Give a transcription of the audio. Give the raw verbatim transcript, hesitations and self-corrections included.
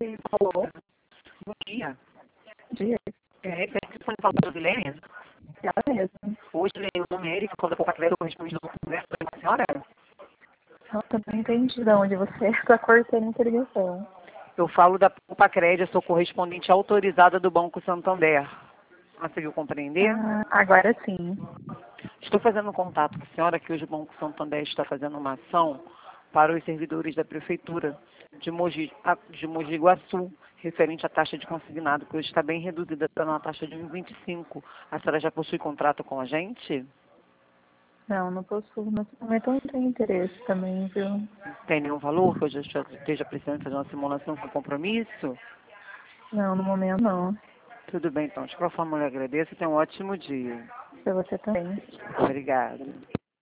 Alô? Bom dia. Bom dia. É, você foi falar da Vilene? Ela mesmo. Hoje, o nome é Erika, quando eu for para eu respondi do conversa com a senhora. Eu também entendi de onde você está cortando a ligação. Eu falo da Pacred, sou correspondente autorizada do Banco Santander. Conseguiu compreender? Ah, agora sim. Estou fazendo contato com a senhora que hoje o Banco Santander está fazendo uma ação para os servidores da Prefeitura de Mogi, a- de Mogi Guaçu, referente à taxa de consignado, que hoje está bem reduzida, está numa taxa de um vírgula vinte e cinco. A senhora já possui contrato com a gente? Não, não possuo, mas também não tenho interesse também, viu? Tem nenhum valor que eu já esteja precisando fazer uma simulação com compromisso? Não, no momento não. Tudo bem, então. De qualquer forma, eu lhe agradeço e tenha um ótimo dia. Pra você também. Obrigada.